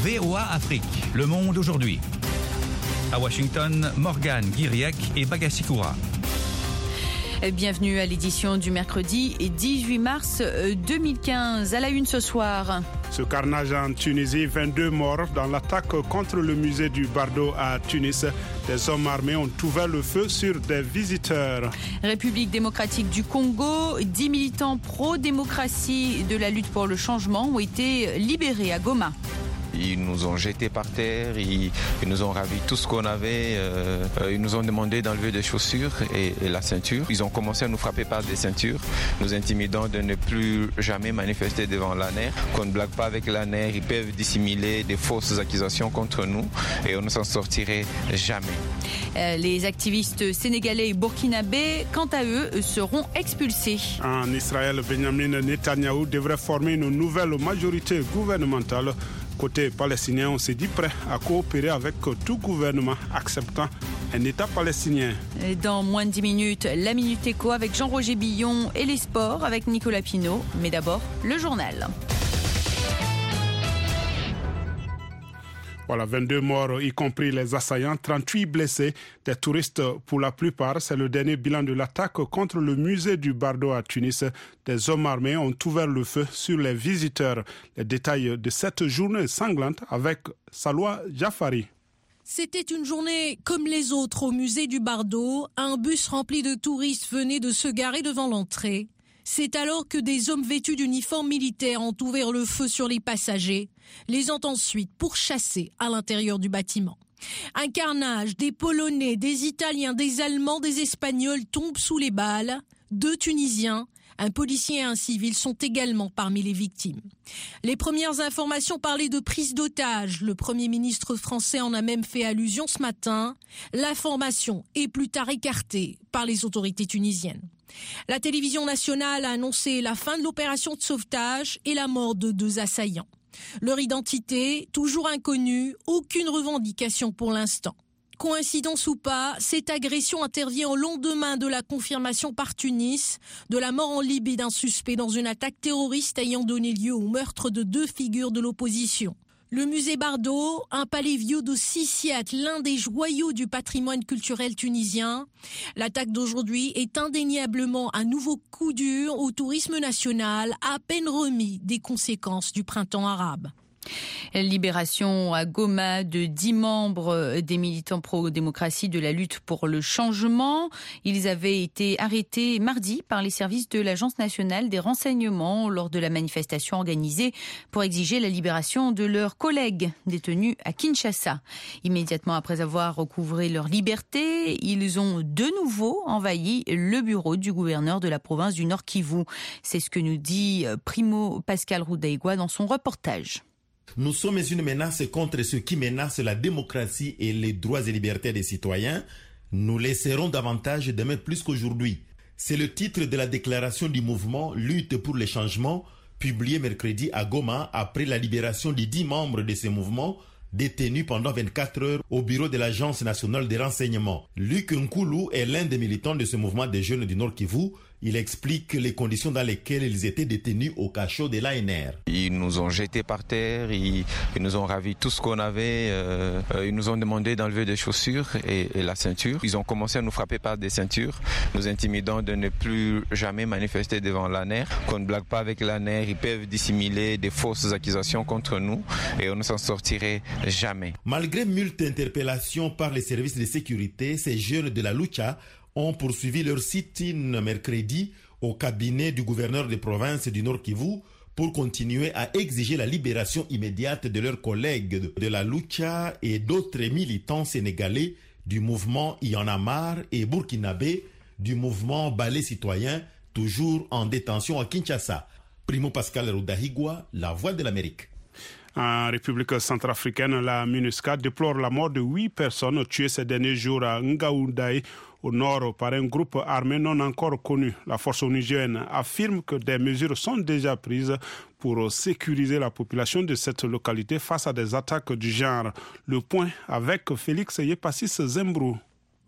VOA Afrique, le monde aujourd'hui. À Washington, Morgane Guiriec et Bagassikura. Bienvenue à l'édition du mercredi 18 mars 2015. À la une ce soir. Ce carnage en Tunisie, 22 morts dans l'attaque contre le musée du Bardo à Tunis. Des hommes armés ont ouvert le feu sur des visiteurs. République démocratique du Congo, 10 militants pro-démocratie de la lutte pour le changement ont été libérés à Goma. Ils nous ont jetés par terre, ils nous ont ravi tout ce qu'on avait, ils nous ont demandé d'enlever des chaussures et la ceinture. Ils ont commencé à nous frapper par des ceintures, nous intimidant de ne plus jamais manifester devant l'ANER, qu'on ne blague pas avec l'ANER, ils peuvent dissimuler des fausses accusations contre nous et on ne s'en sortirait jamais. Les activistes sénégalais et burkinabés, quant à eux, seront expulsés. En Israël, Benjamin Netanyahou devrait former une nouvelle majorité gouvernementale. Côté palestinien, on s'est dit prêt à coopérer avec tout gouvernement acceptant un État palestinien. Dans moins de 10 minutes, la Minute Éco avec Jean-Roger Billon et les sports avec Nicolas Pinault. Mais d'abord, le journal. Voilà, 22 morts, y compris les assaillants, 38 blessés, des touristes pour la plupart. C'est le dernier bilan de l'attaque contre le musée du Bardo à Tunis. Des hommes armés ont ouvert le feu sur les visiteurs. Les détails de cette journée sanglante avec Salwa Jafari. C'était une journée comme les autres au musée du Bardo. Un bus rempli de touristes venait de se garer devant l'entrée. C'est alors que des hommes vêtus d'uniformes militaires ont ouvert le feu sur les passagers, les ont ensuite pourchassés à l'intérieur du bâtiment. Un carnage, des Polonais, des Italiens, des Allemands, des Espagnols tombent sous les balles. 2 Tunisiens, un policier et un civil sont également parmi les victimes. Les premières informations parlaient de prise d'otages. Le Premier ministre français en a même fait allusion ce matin. L'information est plus tard écartée par les autorités tunisiennes. La télévision nationale a annoncé la fin de l'opération de sauvetage et la mort de 2 assaillants. Leur identité, toujours inconnue, aucune revendication pour l'instant. Coïncidence ou pas, cette agression intervient au lendemain de la confirmation par Tunis de la mort en Libye d'un suspect dans une attaque terroriste ayant donné lieu au meurtre de 2 figures de l'opposition. Le musée Bardo, un palais vieux de 6 siècles, l'un des joyaux du patrimoine culturel tunisien. L'attaque d'aujourd'hui est indéniablement un nouveau coup dur au tourisme national, à peine remis des conséquences du printemps arabe. Libération à Goma de 10 membres des militants pro-démocratie de la lutte pour le changement. Ils avaient été arrêtés mardi par les services de l'Agence nationale des renseignements lors de la manifestation organisée pour exiger la libération de leurs collègues détenus à Kinshasa. Immédiatement après avoir recouvré leur liberté, ils ont de nouveau envahi le bureau du gouverneur de la province du Nord Kivu. C'est ce que nous dit Primo Pascal Roudaïgua dans son reportage. Nous sommes une menace contre ceux qui menacent la démocratie et les droits et libertés des citoyens. Nous les serons davantage demain plus qu'aujourd'hui. C'est le titre de la déclaration du mouvement Lutte pour les changements, publiée mercredi à Goma après la libération de 10 membres de ce mouvement détenus pendant 24 heures au bureau de l'Agence nationale des renseignements. Luc Nkulu est l'un des militants de ce mouvement des jeunes du Nord Kivu. Il explique les conditions dans lesquelles ils étaient détenus au cachot de l'ANR. Ils nous ont jetés par terre, ils nous ont ravi tout ce qu'on avait, ils nous ont demandé d'enlever des chaussures et la ceinture. Ils ont commencé à nous frapper par des ceintures, nous intimidant de ne plus jamais manifester devant l'ANER, qu'on ne blague pas avec l'ANER, ils peuvent dissimuler des fausses accusations contre nous et on ne s'en sortirait jamais. Malgré multiples interpellations par les services de sécurité, ces jeunes de la Lucha ont poursuivi leur sit-in mercredi au cabinet du gouverneur de province du Nord Kivu pour continuer à exiger la libération immédiate de leurs collègues de la Lucha et d'autres militants sénégalais du mouvement Y en a marre et burkinabé du mouvement Balai Citoyen, toujours en détention à Kinshasa. Primo Pascal Roudaïgua, La Voix de l'Amérique. En République centrafricaine, la MINUSCA déplore la mort de 8 personnes tuées ces derniers jours à Ngaoundai, au nord, par un groupe armé non encore connu. La force onusienne affirme que des mesures sont déjà prises pour sécuriser la population de cette localité face à des attaques du genre. Le point avec Félix Yepassis Zembrou.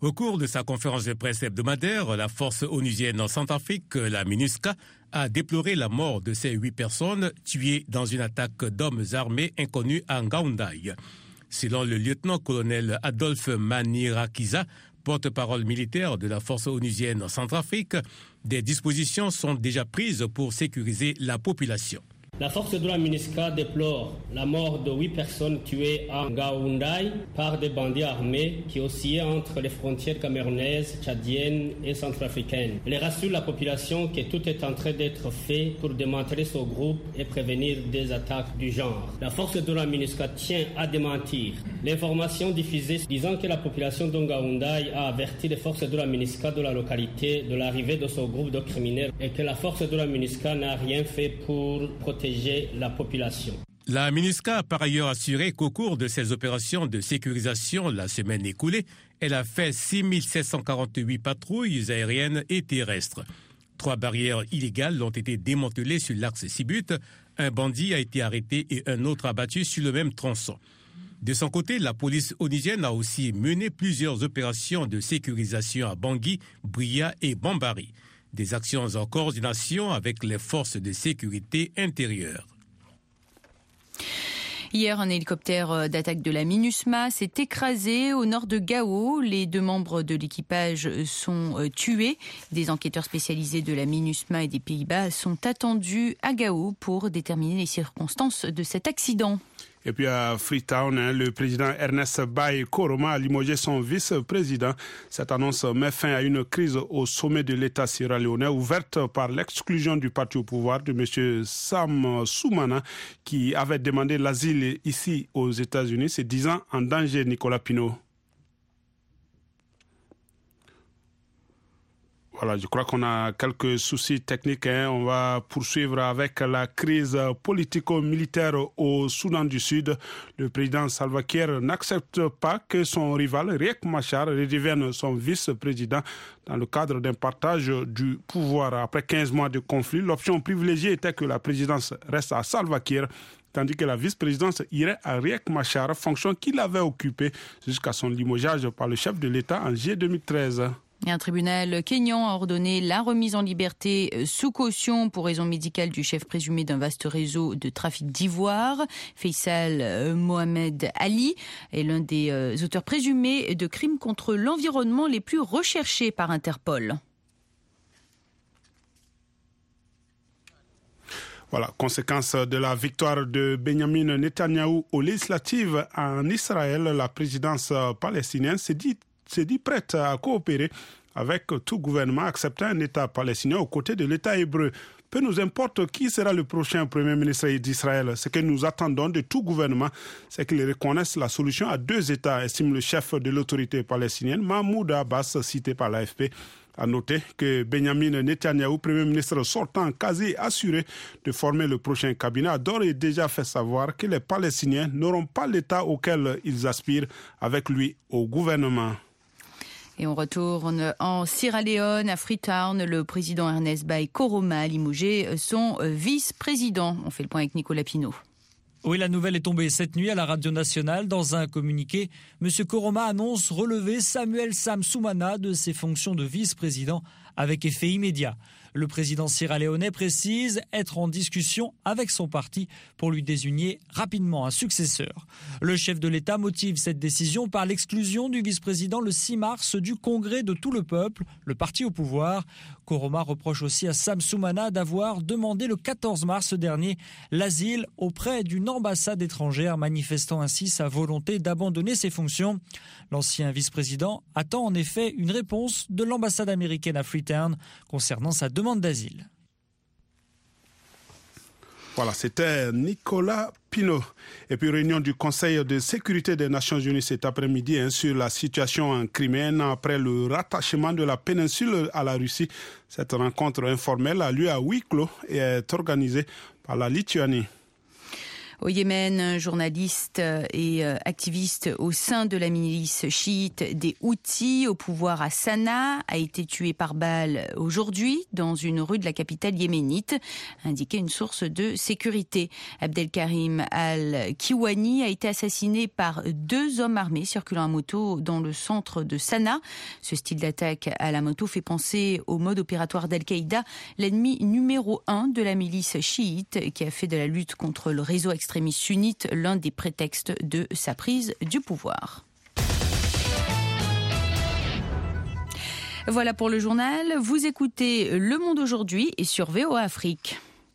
Au cours de sa conférence de presse hebdomadaire, la force onusienne en Centrafrique, la MINUSCA, a déploré la mort de ces 8 personnes tuées dans une attaque d'hommes armés inconnus à Ngaoundai. Selon le lieutenant-colonel Adolphe Manirakiza, porte-parole militaire de la force onusienne en Centrafrique, des dispositions sont déjà prises pour sécuriser la population. La force de la MINUSCA déplore la mort de 8 personnes tuées à Ngaoundai par des bandits armés qui oscillaient entre les frontières camerounaises, tchadiennes et centrafricaines. Elle rassure la population que tout est en train d'être fait pour démanteler ce groupe et prévenir des attaques du genre. La force de la MINUSCA tient à démentir l'information diffusée disant que la population de Ngaoundai a averti les forces de la MINUSCA de la localité de l'arrivée de ce groupe de criminels et que la force de la MINUSCA n'a rien fait pour protéger la population. La MINUSCA a par ailleurs assuré qu'au cours de ses opérations de sécurisation la semaine écoulée, elle a fait 6748 patrouilles aériennes et terrestres. 3 barrières illégales ont été démantelées sur l'axe Sibut, un bandit a été arrêté et un autre abattu sur le même tronçon. De son côté, la police onusienne a aussi mené plusieurs opérations de sécurisation à Bangui, Bria et Bambari. Des actions en coordination avec les forces de sécurité intérieure. Hier, un hélicoptère d'attaque de la MINUSMA s'est écrasé au nord de Gao. Les 2 membres de l'équipage sont tués. Des enquêteurs spécialisés de la MINUSMA et des Pays-Bas sont attendus à Gao pour déterminer les circonstances de cet accident. Et puis à Freetown, le président Ernest Bai Koroma a limogé son vice-président. Cette annonce met fin à une crise au sommet de l'État sierra-léonais ouverte par l'exclusion du parti au pouvoir de M. Sam Soumana qui avait demandé l'asile ici aux États-Unis, se disant en danger. Nicolas Pinault. Voilà, je crois qu'on a quelques soucis techniques. On va poursuivre avec la crise politico-militaire au Soudan du Sud. Le président Salva Kiir n'accepte pas que son rival, Riek Machar, redevienne son vice-président dans le cadre d'un partage du pouvoir. Après 15 mois de conflit, l'option privilégiée était que la présidence reste à Salva Kiir, tandis que la vice-présidence irait à Riek Machar, fonction qu'il avait occupée jusqu'à son limogeage par le chef de l'État en juillet 2013. Et un tribunal kényan a ordonné la remise en liberté sous caution pour raison médicale du chef présumé d'un vaste réseau de trafic d'ivoire. Faisal Mohamed Ali est l'un des auteurs présumés de crimes contre l'environnement les plus recherchés par Interpol. Voilà, conséquence de la victoire de Benjamin Netanyahou aux législatives en Israël, la présidence palestinienne s'est dit prête à coopérer avec tout gouvernement acceptant un État palestinien aux côtés de l'État hébreu. Peu nous importe qui sera le prochain Premier ministre d'Israël. Ce que nous attendons de tout gouvernement, c'est qu'il reconnaisse la solution à 2 États, estime le chef de l'autorité palestinienne, Mahmoud Abbas, cité par l'AFP. À noter que Benjamin Netanyahou, Premier ministre sortant quasi assuré de former le prochain cabinet, a d'ores et déjà fait savoir que les Palestiniens n'auront pas l'État auquel ils aspirent avec lui au gouvernement. Et on retourne en Sierra Leone, à Freetown. Le président Ernest Bai Koroma a limogé son vice-président. On fait le point avec Nicolas Pinault. Oui, la nouvelle est tombée cette nuit à la radio nationale. Dans un communiqué, M. Koroma annonce relever Samuel Sam Soumana de ses fonctions de vice-président avec effet immédiat. Le président sierra-léonais précise être en discussion avec son parti pour lui désigner rapidement un successeur. Le chef de l'État motive cette décision par l'exclusion du vice-président le 6 mars du Congrès de tout le peuple, le parti au pouvoir. Koroma reproche aussi à Sam Soumana d'avoir demandé le 14 mars dernier l'asile auprès d'une ambassade étrangère, manifestant ainsi sa volonté d'abandonner ses fonctions. L'ancien vice-président attend en effet une réponse de l'ambassade américaine à Freetown concernant sa demande d'asile. Voilà, c'était Nicolas Pinault. Et puis réunion du Conseil de sécurité des Nations Unies cet après-midi sur la situation en Crimée après le rattachement de la péninsule à la Russie. Cette rencontre informelle a lieu à huis clos et est organisée par la Lituanie. Au Yémen, un journaliste et activiste au sein de la milice chiite des Houthis au pouvoir à Sanaa a été tué par balle aujourd'hui dans une rue de la capitale yéménite, a indiqué une source de sécurité. Abdelkarim Al-Kiwani a été assassiné par 2 hommes armés circulant à moto dans le centre de Sanaa. Ce style d'attaque à la moto fait penser au mode opératoire d'Al-Qaïda, l'ennemi numéro 1 de la milice chiite qui a fait de la lutte contre le réseau extrémiste sunnite l'un des prétextes de sa prise du pouvoir. Voilà pour le journal. Vous écoutez Le Monde aujourd'hui et sur VOA Afrique.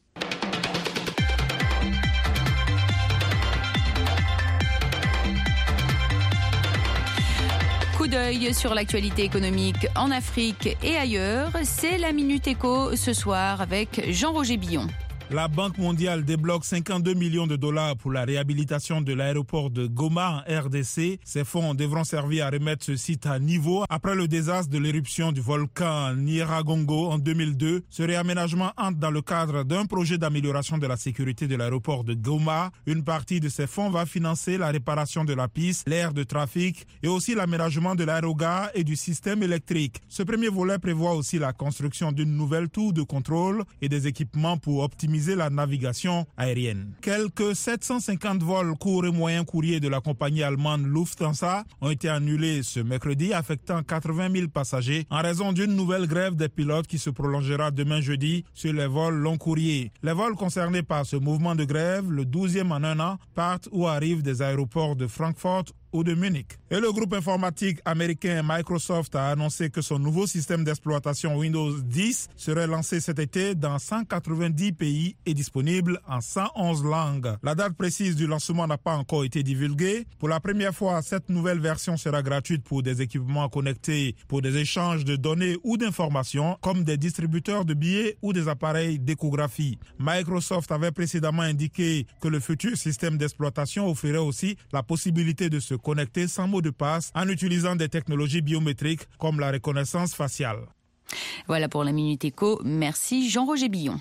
Coup d'œil sur l'actualité économique en Afrique et ailleurs. C'est la Minute Éco ce soir avec Jean-Roger Billon. La Banque mondiale débloque 52 millions de dollars pour la réhabilitation de l'aéroport de Goma en RDC. Ces fonds devront servir à remettre ce site à niveau après le désastre de l'éruption du volcan Nyiragongo en 2002. Ce réaménagement entre dans le cadre d'un projet d'amélioration de la sécurité de l'aéroport de Goma. Une partie de ces fonds va financer la réparation de la piste, l'aire de trafic et aussi l'aménagement de l'aérogare et du système électrique. Ce premier volet prévoit aussi la construction d'une nouvelle tour de contrôle et des équipements pour optimiser la navigation aérienne. Quelques 750 vols courts et moyens courriers de la compagnie allemande Lufthansa ont été annulés ce mercredi, affectant 80 000 passagers en raison d'une nouvelle grève des pilotes qui se prolongera demain jeudi sur les vols long courriers. Les vols concernés par ce mouvement de grève, le 12e en un an, partent ou arrivent des aéroports de Francfort ou de Munich. Et le groupe informatique américain Microsoft a annoncé que son nouveau système d'exploitation Windows 10 serait lancé cet été dans 190 pays et disponible en 111 langues. La date précise du lancement n'a pas encore été divulguée. Pour la première fois, cette nouvelle version sera gratuite pour des équipements connectés, pour des échanges de données ou d'informations, comme des distributeurs de billets ou des appareils d'échographie. Microsoft avait précédemment indiqué que le futur système d'exploitation offrirait aussi la possibilité de se connecter sans mot de passe en utilisant des technologies biométriques comme la reconnaissance faciale. Voilà pour la Minute Éco. Merci Jean-Roger Billon.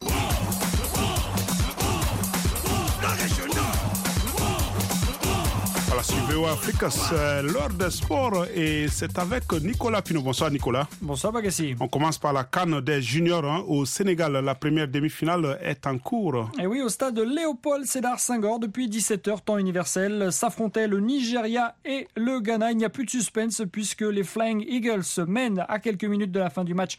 Voilà, sur VOA Afrique, c'est l'heure des sports et c'est avec Nicolas Pino. Bonsoir Nicolas. Bonsoir Bagassi. On commence par la CAN des juniors au Sénégal. La première demi-finale est en cours. Et oui, au stade Léopold Sédar Senghor, depuis 17h, temps universel, s'affrontaient le Nigeria et le Ghana. Il n'y a plus de suspense puisque les Flying Eagles mènent à quelques minutes de la fin du match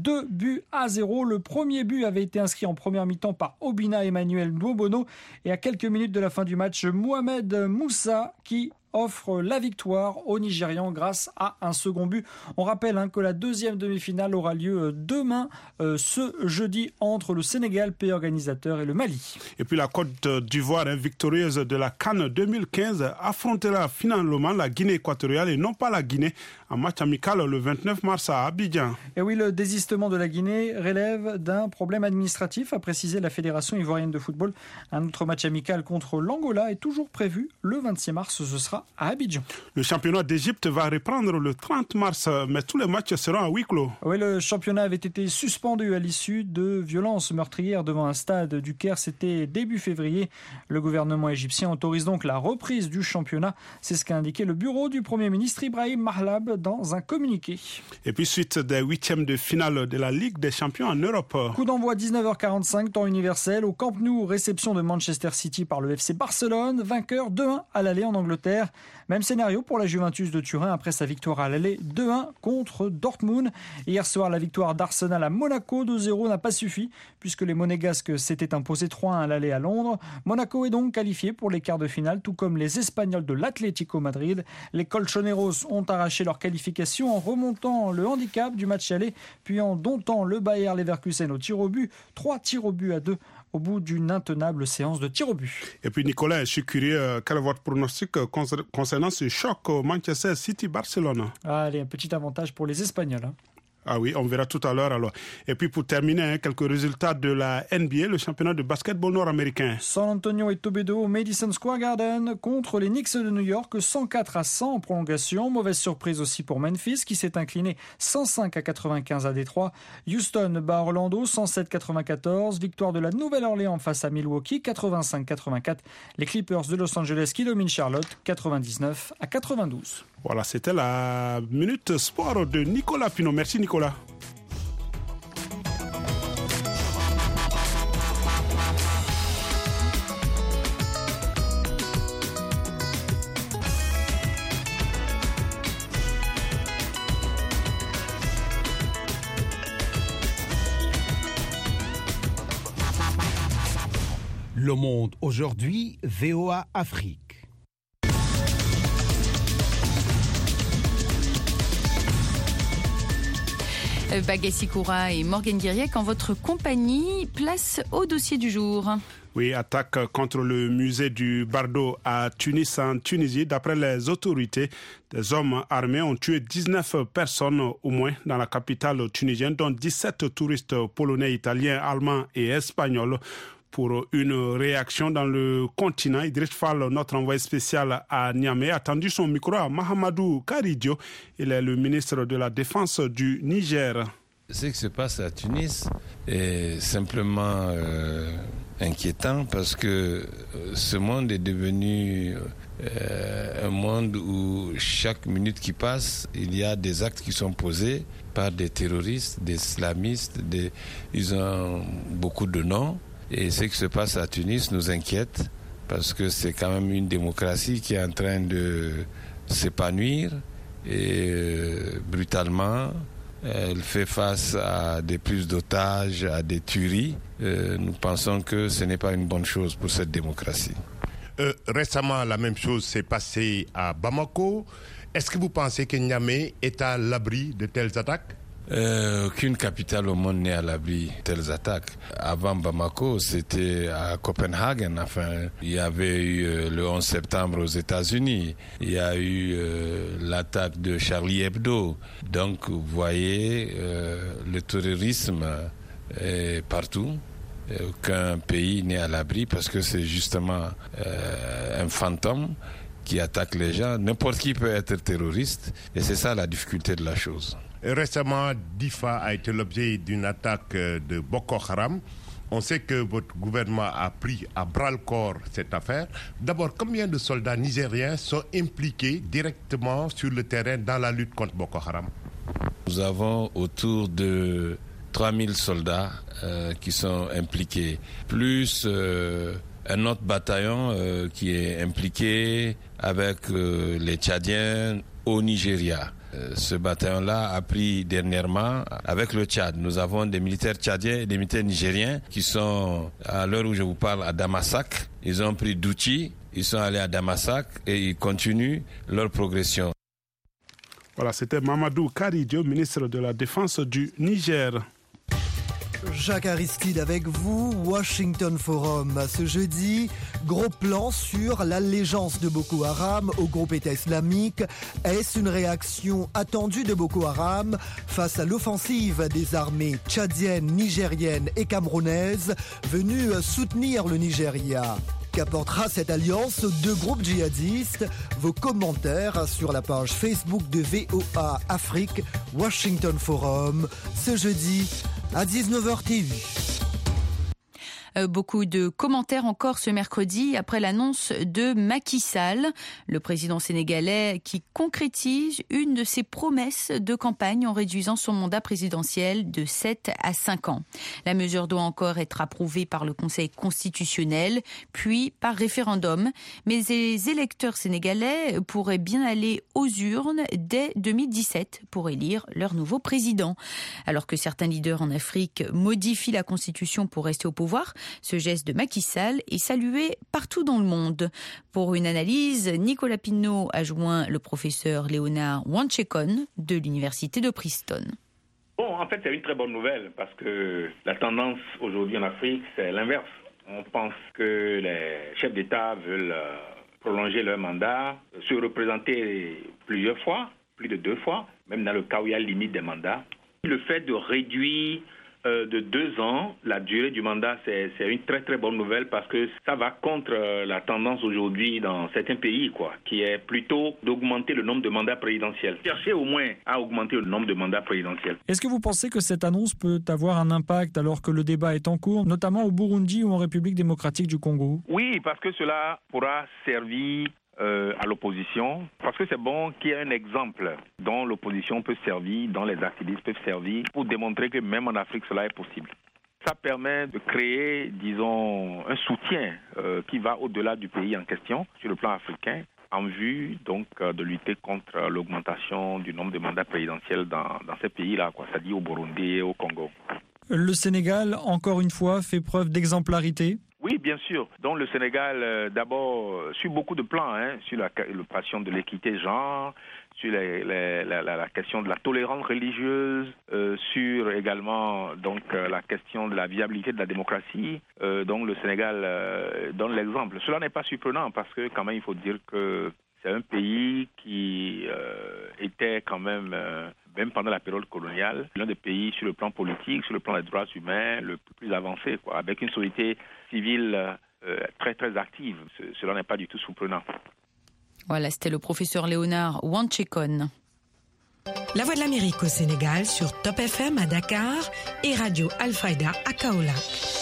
2-0. Le premier but avait été inscrit en première mi-temps par Obina Emmanuel Nwobono et à quelques minutes de la fin du match, Mohamed Moussa qui offre la victoire aux Nigérians grâce à un second but. On rappelle que la deuxième demi-finale aura lieu demain, ce jeudi, entre le Sénégal, pays organisateur, et le Mali. Et puis la Côte d'Ivoire, victorieuse de la CAN 2015, affrontera finalement la Guinée équatoriale et non pas la Guinée en match amical le 29 mars à Abidjan. Et oui, le désistement de la Guinée relève d'un problème administratif, a précisé la Fédération ivoirienne de football. Un autre match amical contre l'Angola est toujours prévu le 26 mars, ce sera à Abidjan. Le championnat d'Égypte va reprendre le 30 mars, mais tous les matchs seront à huis clos. Oui, le championnat avait été suspendu à l'issue de violences meurtrières devant un stade du Caire. C'était début février. Le gouvernement égyptien autorise donc la reprise du championnat. C'est ce qu'a indiqué le bureau du Premier ministre Ibrahim Mahlab dans un communiqué. Et puis suite des huitièmes de finale de la Ligue des champions en Europe. Coup d'envoi 19h45, temps universel, au Camp Nou, réception de Manchester City par le FC Barcelone, vainqueur 2-1 à l'aller en Angleterre. Même scénario pour la Juventus de Turin après sa victoire à l'aller 2-1 contre Dortmund. Hier soir, la victoire d'Arsenal à Monaco 2-0 n'a pas suffi puisque les Monégasques s'étaient imposés 3-1 à l'aller à Londres. Monaco est donc qualifié pour les quarts de finale, tout comme les Espagnols de l'Atlético Madrid. Les Colchoneros ont arraché leur qualification en remontant le handicap du match aller, puis en domptant le Bayer Leverkusen au tir au but. 3 tirs au but à 2 au bout d'une intenable séance de tir au but. Et puis Nicolas, je suis curieux, quel est votre pronostic concernant ce choc Manchester City-Barcelone? Allez, un petit avantage pour les Espagnols. Ah oui, on verra tout à l'heure alors. Et puis pour terminer, quelques résultats de la NBA, le championnat de basketball nord-américain. San Antonio et Toledo au Madison Square Garden contre les Knicks de New York, 104-100 en prolongation. Mauvaise surprise aussi pour Memphis qui s'est incliné 105-95 à Détroit. Houston bat Orlando 107-94. Victoire de la Nouvelle-Orléans face à Milwaukee 85-84. Les Clippers de Los Angeles qui dominent Charlotte 99-92. Voilà, c'était la Minute Sport de Nicolas Pinot. Merci Nicolas. Le Monde aujourd'hui, VOA Afrique. Bagassi Koura et Morgane Guiriec en votre compagnie. Place au dossier du jour. Oui, attaque contre le musée du Bardo à Tunis, en Tunisie. D'après les autorités, des hommes armés ont tué 19 personnes au moins dans la capitale tunisienne, dont 17 touristes polonais, italiens, allemands et espagnols. Pour une réaction dans le continent, Idriss Fall, notre envoyé spécial à Niamey, a tendu son micro à Mahamadou Karidio. Il est le ministre de la Défense du Niger. Ce qui se passe à Tunis est simplement inquiétant parce que ce monde est devenu un monde où chaque minute qui passe, il y a des actes qui sont posés par des terroristes, des islamistes, ils ont beaucoup de noms. Et ce qui se passe à Tunis nous inquiète parce que c'est quand même une démocratie qui est en train de s'épanouir et brutalement, elle fait face à des prises d'otages, à des tueries. Nous pensons que ce n'est pas une bonne chose pour cette démocratie. Récemment, la même chose s'est passée à Bamako. Est-ce que vous pensez que Niamey est à l'abri de telles attaques ? Aucune capitale au monde n'est à l'abri de telles attaques. Avant Bamako, c'était à Copenhague. Enfin, il y avait eu le 11 septembre aux États-Unis. Il y a eu l'attaque de Charlie Hebdo. Donc, vous voyez, le terrorisme est partout. Aucun pays n'est à l'abri parce que c'est justement un fantôme qui attaque les gens. N'importe qui peut être terroriste et c'est ça la difficulté de la chose. Récemment, Difa a été l'objet d'une attaque de Boko Haram. On sait que votre gouvernement a pris à bras-le-corps cette affaire. D'abord, combien de soldats nigériens sont impliqués directement sur le terrain dans la lutte contre Boko Haram ? Nous avons autour de 3000 soldats qui sont impliqués, plus un autre bataillon qui est impliqué avec les Tchadiens au Nigeria. Ce bataillon-là a pris dernièrement avec le Tchad. Nous avons des militaires tchadiens et des militaires nigériens qui sont, à l'heure où je vous parle, à Damasak. Ils ont pris Douchi, ils sont allés à Damasak et ils continuent leur progression. Voilà, c'était Mamadou Karidio, ministre de la Défense du Niger. Jacques Aristide avec vous, Washington Forum. Ce jeudi, gros plan sur l'allégeance de Boko Haram au groupe État islamique. Est-ce une réaction attendue de Boko Haram face à l'offensive des armées tchadiennes, nigériennes et camerounaises venues soutenir le Nigeria ? Qu'apportera cette alliance aux deux groupes djihadistes? Vos commentaires sur la page Facebook de VOA Afrique, Washington Forum, ce jeudi à 19h TV. Beaucoup de commentaires encore ce mercredi après l'annonce de Macky Sall, le président sénégalais qui concrétise une de ses promesses de campagne en réduisant son mandat présidentiel de 7 à 5 ans. La mesure doit encore être approuvée par le Conseil constitutionnel, puis par référendum. Mais les électeurs sénégalais pourraient bien aller aux urnes dès 2017 pour élire leur nouveau président. Alors que certains leaders en Afrique modifient la Constitution pour rester au pouvoir, ce geste de Macky Sall est salué partout dans le monde. Pour une analyse, Nicolas Pinot a joint le professeur Léonard Wanchekon de l'université de Princeton. Bon, en fait, c'est une très bonne nouvelle parce que la tendance aujourd'hui en Afrique, c'est l'inverse. On pense que les chefs d'État veulent prolonger leur mandat, se représenter plusieurs fois, plus de 2 fois, même dans le cas où il y a limite des mandats. Le fait de réduire de 2 ans la durée du mandat, c'est une très très bonne nouvelle parce que ça va contre la tendance aujourd'hui dans certains pays, qui est plutôt d'augmenter le nombre de mandats présidentiels. Chercher au moins à augmenter le nombre de mandats présidentiels. Est-ce que vous pensez que cette annonce peut avoir un impact alors que le débat est en cours, notamment au Burundi ou en République démocratique du Congo? Oui, parce que cela pourra servir à l'opposition, parce que c'est bon qu'il y ait un exemple dont l'opposition peut servir, dont les activistes peuvent servir, pour démontrer que même en Afrique, cela est possible. Ça permet de créer, disons, un soutien qui va au-delà du pays en question, sur le plan africain, en vue donc de lutter contre l'augmentation du nombre de mandats présidentiels dans ces pays-là, c'est-à-dire au Burundi et au Congo. Le Sénégal, encore une fois, fait preuve d'exemplarité. Oui, bien sûr. Donc le Sénégal, d'abord, sur beaucoup de plans, sur la question de l'équité genre, sur la question de la tolérance religieuse, sur également donc la question de la viabilité de la démocratie. Donc le Sénégal donne l'exemple. Cela n'est pas surprenant parce que quand même il faut dire que c'est un pays qui était quand même pendant la période coloniale, l'un des pays sur le plan politique, sur le plan des droits humains, le plus avancé, avec une société civile très très active. Cela n'est pas du tout surprenant. Voilà, c'était le professeur Léonard Wanchekon. La Voix de l'Amérique au Sénégal sur Top FM à Dakar et Radio Al-Fayda à Kaolack.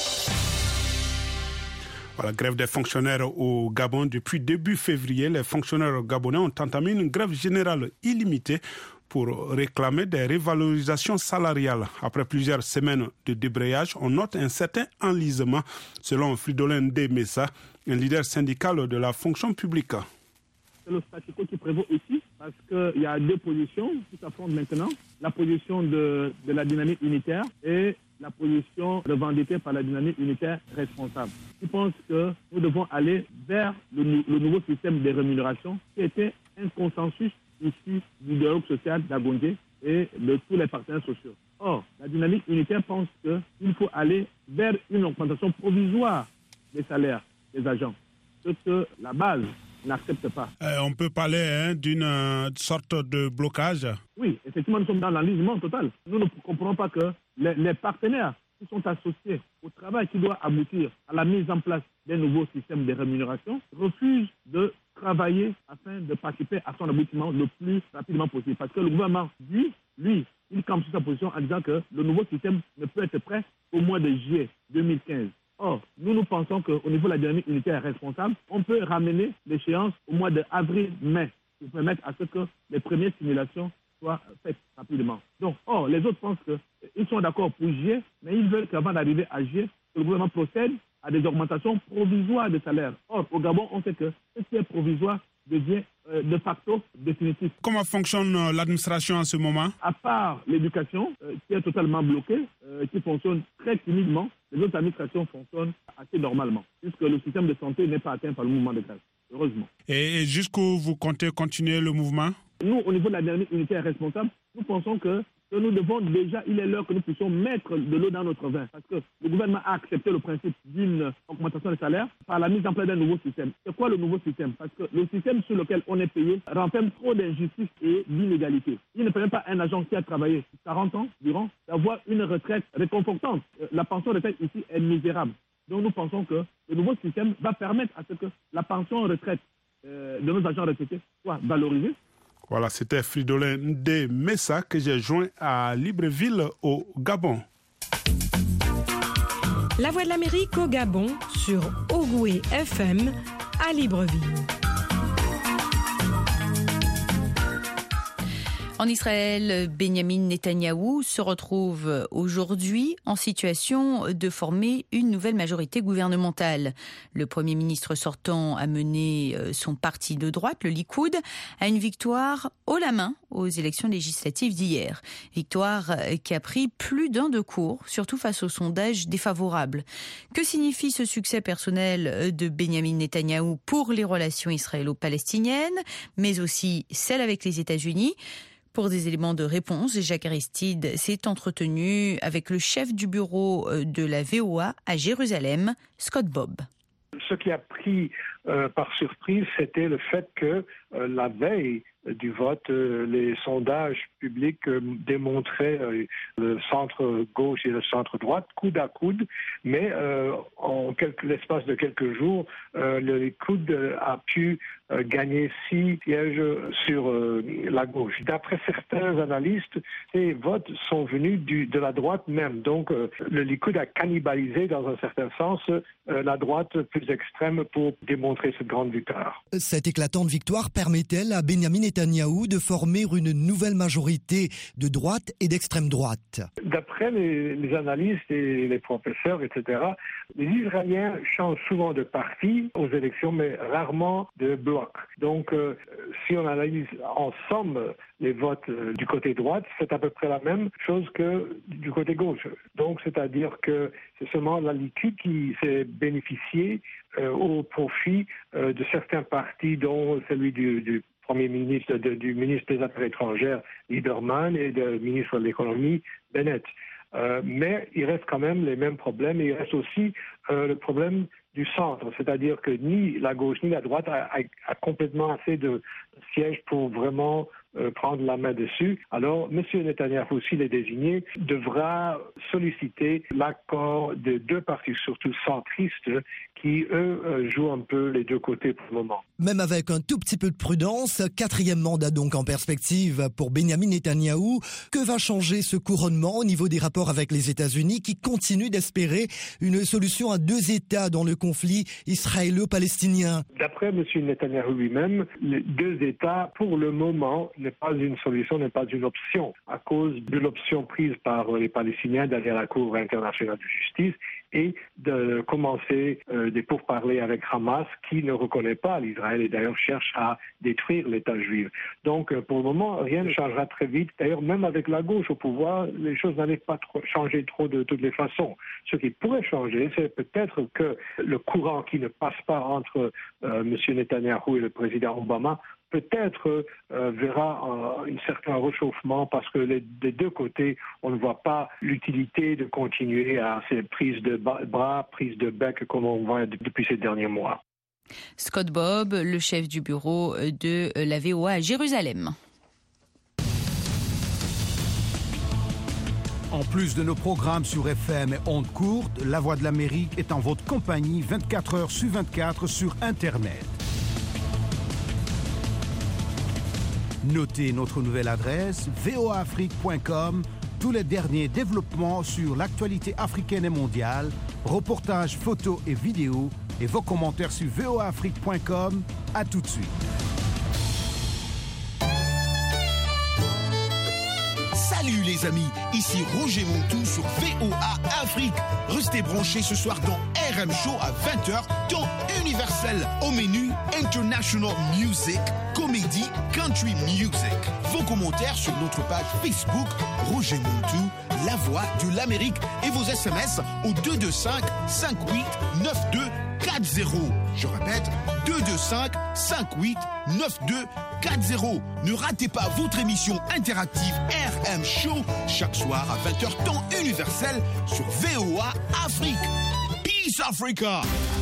La grève des fonctionnaires au Gabon. Depuis début février, les fonctionnaires gabonais ont entamé une grève générale illimitée pour réclamer des revalorisations salariales. Après plusieurs semaines de débrayage, on note un certain enlisement, selon Fridolin Ndé-Messa, un leader syndical de la fonction publique. C'est le statu quo qui prévaut ici, parce qu'il y a 2 positions qui s'affrontent maintenant. La position de la dynamique unitaire et la position revendiquée par la dynamique unitaire responsable. Je pense que nous devons aller vers le nouveau système de rémunération qui était un consensus ici du dialogue social d'Agondé et de tous les partenaires sociaux. Or, la dynamique unitaire pense qu'il faut aller vers une augmentation provisoire des salaires des agents, ce que la base n'accepte pas. On peut parler d'une sorte de blocage. Oui, effectivement, nous sommes dans l'enlisement total. Nous ne comprenons pas que les partenaires qui sont associés au travail qui doit aboutir à la mise en place d'un nouveau système de rémunération refusent de travailler afin de participer à son aboutissement le plus rapidement possible. Parce que le gouvernement dit, lui, il campe sur sa position en disant que le nouveau système ne peut être prêt au mois de juillet 2015. Or, nous pensons qu'au niveau de la dynamique unitaire responsable, on peut ramener l'échéance au mois d'avril-mai pour permettre à ce que les premières simulations soient faites rapidement. Donc, les autres pensent qu'ils sont d'accord pour juillet, mais ils veulent qu'avant d'arriver à juillet, que le gouvernement procède à des augmentations provisoires de salaire. Or, au Gabon, on sait que ce qui est provisoire devient de facto définitif. Comment fonctionne l'administration en ce moment? À part l'éducation, qui est totalement bloquée, qui fonctionne très timidement, les autres administrations fonctionnent assez normalement, puisque le système de santé n'est pas atteint par le mouvement de grève, heureusement. Et jusqu'où vous comptez continuer le mouvement? Nous, au niveau de la dynamique unitaire responsable, nous pensons que nous devons déjà, il est l'heure que nous puissions mettre de l'eau dans notre vin. Parce que le gouvernement a accepté le principe d'une augmentation des salaires par la mise en place d'un nouveau système. C'est quoi le nouveau système? Parce que le système sur lequel on est payé renferme trop d'injustice et d'inégalité. Il ne permet pas à un agent qui a travaillé 40 ans durant d'avoir une retraite réconfortante. La pension retraite ici est misérable. Donc nous pensons que le nouveau système va permettre à ce que la pension retraite de nos agents retraités soit valorisée. Voilà, c'était Fridolin Ndé-Messa que j'ai joint à Libreville au Gabon. La Voix de l'Amérique au Gabon sur Ogoué FM à Libreville. En Israël, Benjamin Netanyahou se retrouve aujourd'hui en situation de former une nouvelle majorité gouvernementale. Le Premier ministre sortant a mené son parti de droite, le Likoud, à une victoire haut la main aux élections législatives d'hier. Victoire qui a pris plus d'un de court, surtout face aux sondages défavorables. Que signifie ce succès personnel de Benjamin Netanyahou pour les relations israélo-palestiniennes, mais aussi celles avec les États-Unis? Pour des éléments de réponse, Jacques Aristide s'est entretenu avec le chef du bureau de la VOA à Jérusalem, Scott Bobb. Ce qui a pris par surprise, c'était le fait que la veille du vote. Les sondages publics démontraient le centre-gauche et le centre-droite coude à coude, mais en l'espace de quelques jours, le Likoud a pu gagner 6 sièges sur la gauche. D'après certains analystes, ces votes sont venus de la droite même. Donc, le Likoud a cannibalisé, dans un certain sens, la droite plus extrême pour démontrer cette grande victoire. Cette éclatante victoire permet-elle à Benyamin Netanyahou de former une nouvelle majorité de droite et d'extrême droite? D'après les analystes et les professeurs, etc., les Israéliens changent souvent de parti aux élections, mais rarement de bloc. Donc, si on analyse ensemble les votes du côté droite, c'est à peu près la même chose que du côté gauche. Donc, c'est-à-dire que c'est seulement la Likoud qui s'est bénéficié au profit de certains partis, dont celui du Premier ministre, du ministre des Affaires étrangères, Lieberman, et du ministre de l'Économie, Bennett. Mais il reste quand même les mêmes problèmes, et il reste aussi le problème du centre, c'est-à-dire que ni la gauche ni la droite a complètement assez de sièges pour vraiment prendre la main dessus. Alors, M. Netanyahou, s'il est désigné, devra solliciter l'accord de deux partis, surtout centristes, qui, eux, jouent un peu les deux côtés pour le moment. Même avec un tout petit peu de prudence, 4e mandat donc en perspective pour Benyamin Netanyahou. Que va changer ce couronnement au niveau des rapports avec les États-Unis, qui continuent d'espérer une solution à 2 États dans le conflit israélo-palestinien? D'après M. Netanyahou lui-même, les 2 États, pour le moment, n'est pas une solution, n'est pas une option, à cause de l'option prise par les Palestiniens d'aller à la Cour internationale de justice et de commencer des pourparlers avec Hamas, qui ne reconnaît pas l'Israël et d'ailleurs cherche à détruire l'État juif. Donc pour le moment, rien ne changera très vite. D'ailleurs, même avec la gauche au pouvoir, les choses n'allaient pas changer trop de toutes les façons. Ce qui pourrait changer, c'est peut-être que le courant qui ne passe pas entre M. Netanyahou et le président Obama peut-être verra un certain réchauffement, parce que des deux côtés, on ne voit pas l'utilité de continuer à ces prises de bras, prises de bec comme on voit depuis ces derniers mois. Scott Bob, le chef du bureau de la VOA à Jérusalem. En plus de nos programmes sur FM et ondes courtes, La Voix de l'Amérique est en votre compagnie 24 heures sur 24 sur Internet. Notez notre nouvelle adresse voaafrique.com. Tous les derniers développements sur l'actualité africaine et mondiale, reportages, photos et vidéos, et vos commentaires sur voaafrique.com. À tout de suite. Salut les amis, ici Roger Montou sur VOA Afrique. Restez branchés ce soir dans RM Show à 20h, temps universel. Au menu, International Music, Comédie, Country Music. Vos commentaires sur notre page Facebook, Roger Montou, La Voix de l'Amérique, et vos SMS au 225 58 92 40. Je répète, 225 58 92 40. Ne ratez pas votre émission interactive RM Show chaque soir à 20h temps universel sur VOA Afrique. Peace Africa!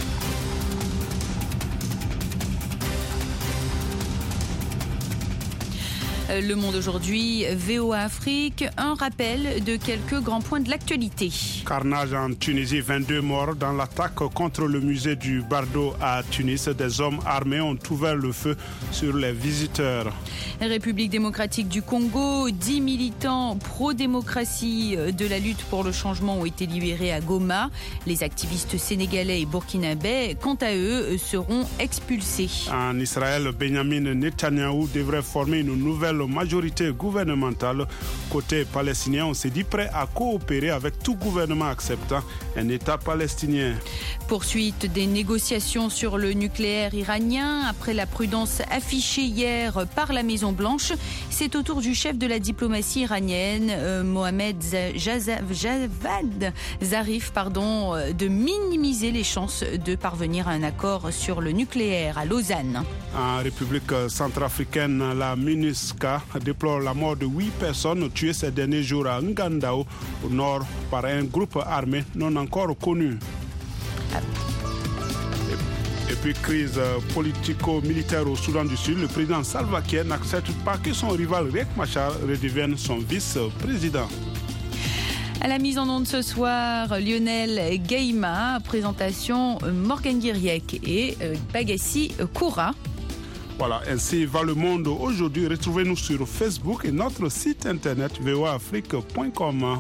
Le Monde aujourd'hui, VOA Afrique, un rappel de quelques grands points de l'actualité. Carnage en Tunisie, 22 morts dans l'attaque contre le musée du Bardo à Tunis. Des hommes armés ont ouvert le feu sur les visiteurs. République démocratique du Congo, 10 militants pro-démocratie de la lutte pour le changement ont été libérés à Goma. Les activistes sénégalais et burkinabés, quant à eux, seront expulsés. En Israël, Benyamin Netanyahou devrait former une nouvelle majorité gouvernementale. Côté palestinien, on s'est dit prêt à coopérer avec tout gouvernement acceptant un État palestinien. Poursuite des négociations sur le nucléaire iranien. Après la prudence affichée hier par la Maison-Blanche, c'est au tour du chef de la diplomatie iranienne, Mohamed Javad Zarif, de minimiser les chances de parvenir à un accord sur le nucléaire à Lausanne. En République centrafricaine, la MINUSCA déplore la mort de 8 personnes tuées ces derniers jours à Ngandao, au nord, par un groupe armé non encore connu. Depuis crise politico-militaire au Soudan du Sud, le président Salva Kiir n'accepte pas que son rival Riek Machar redevienne son vice-président. À la mise en onde ce soir, Lionel Gaïma, présentation Morgan Guiriec et Bagassi Koura. Voilà, ainsi va le monde aujourd'hui. Retrouvez-nous sur Facebook et notre site internet voaafrique.com.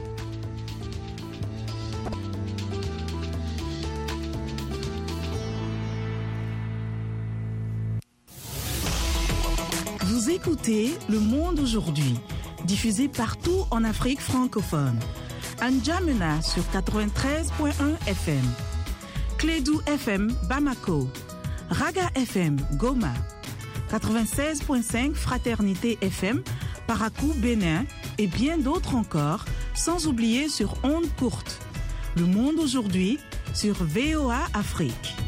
Vous écoutez Le Monde aujourd'hui, diffusé partout en Afrique francophone. À N'Djamena sur 93.1 FM, Clédou FM Bamako, Raga FM Goma, 96.5 Fraternité FM Parakou Bénin et bien d'autres encore, sans oublier sur ondes courtes. Le Monde aujourd'hui sur VOA Afrique.